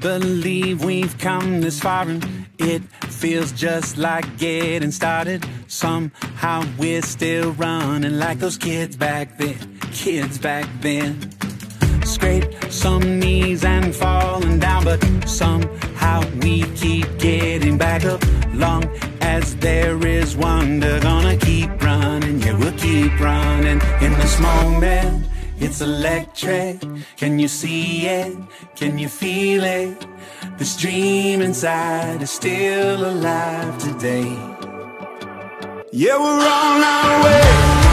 believe we've come this far, and it feels just like getting started. Somehow we're still running like those kids back then, kids back then. Scrape some knees and falling down, but somehow we keep getting back up. Long as there is wonder, gonna keep running, yeah, we'll keep running. In this moment, it's electric. Can you see it? Can you feel it? This dream inside is still alive today. Yeah, we're on our way.